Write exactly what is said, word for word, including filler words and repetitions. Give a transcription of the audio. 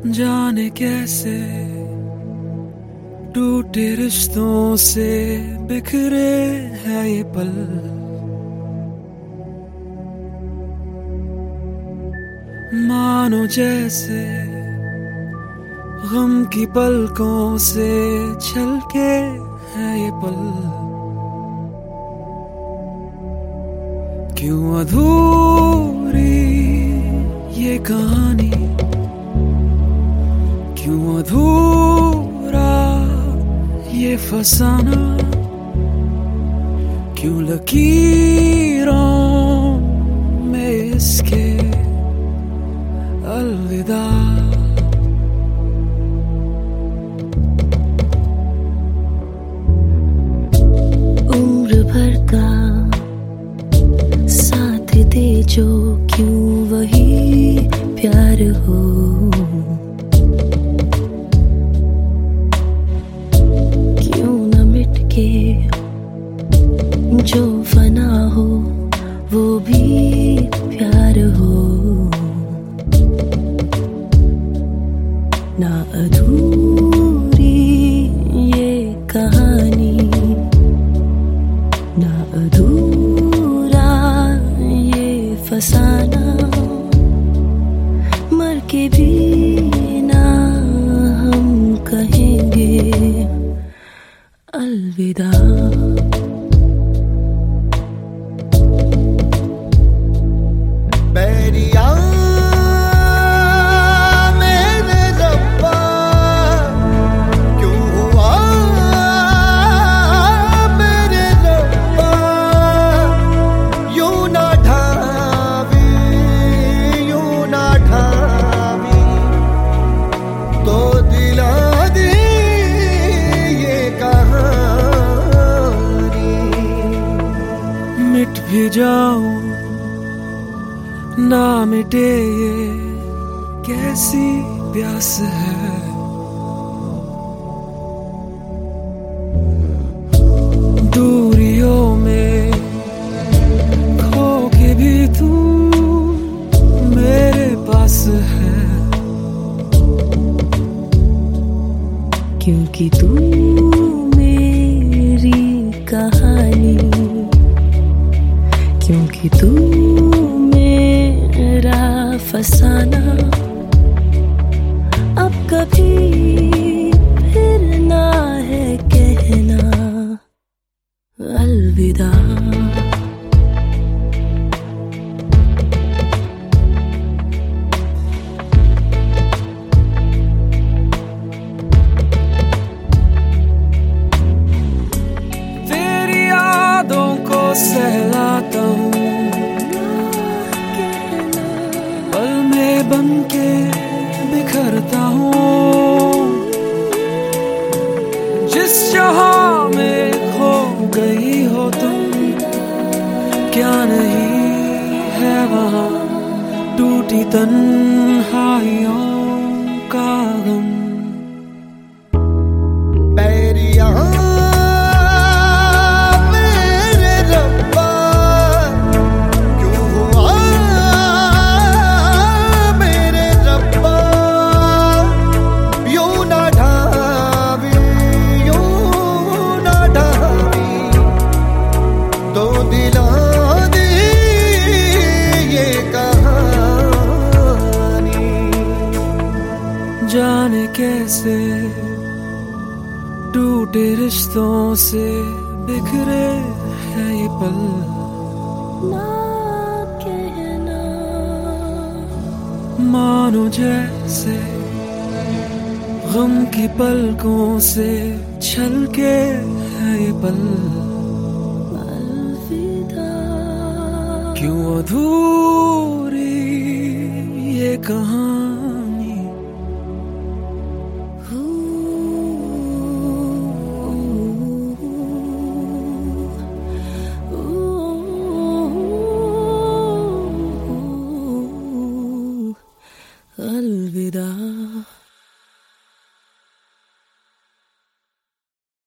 जाने कैसे टूटे रिश्तों से बिखरे है ये पल। मानो जैसे गम की पलकों से छलके है ये पल। क्यों अधूरी ये कहानी, क्यों अधूरा ये फसाना, क्यों लकीरों में इसके अलविदा। उम्र भर का साथ दे जो क्यों वही प्यार हो। क्यों न मिट के जो फना हो वो भी प्यार हो। ना अधूरी ये कहानी, ना अधूरा ये फसाना, मर के भी ना हम कहेंगे अलविदा। मिट भी जाऊं ना मिटे ये कैसी प्यास है। दूरियों में खो के भी तू मेरे पास है। क्योंकि तू मेरी कहानी, क्योंकि तू मेरा फसाना, अब कभी फिर ना है कहना अलविदा। तेरी यादों को सहलाता हूँ पल में बन के बिखरता हूँ। जिस जहां में खो गई हो तुम, क्या नहीं है वहां टूटी तन्हाइयों का गम। जाने कैसे टूटे रिश्तों से बिखरे है ये पल। ना कहना मानो जैसे गम की पलकों से छलके है ये पल। अलविदा। क्यों अधूरी ये कहानी,